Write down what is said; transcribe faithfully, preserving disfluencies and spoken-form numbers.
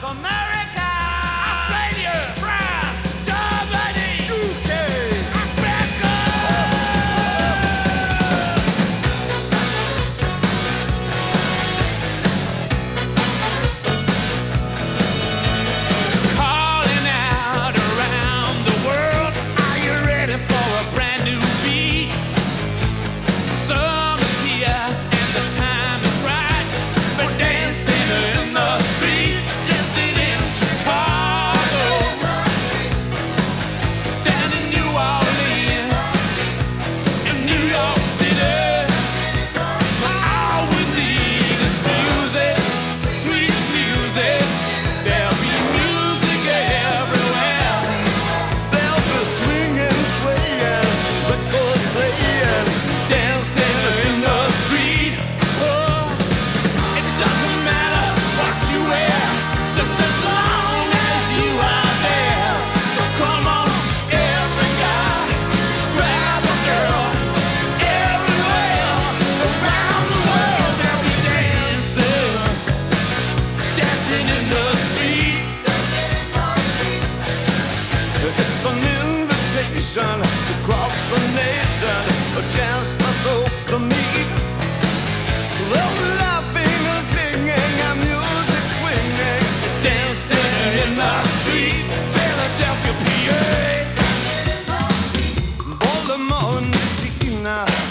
America, Australia, France, Germany, U K, Africa. Calling out around the world, are you ready for a brand new beat? Summer's here and the time is right. We're dancing in the street, dancing in Chicago, down in New Orleans, in New York City. All we need is music, sweet music. There'll be music everywhere. There'll be swinging, swaying, records playing, dancing in the street. Oh, it doesn't matter what you wear, just as long as you are there. So come on, every guy, grab a girl. Everywhere around the world, they'll be dancing, dancing in the street. It's an invitation across the nation, a chance for folks to meet. They're laughing and singing and music swinging, dancing in the street. Philadelphia, P A, Baltimore, Messina,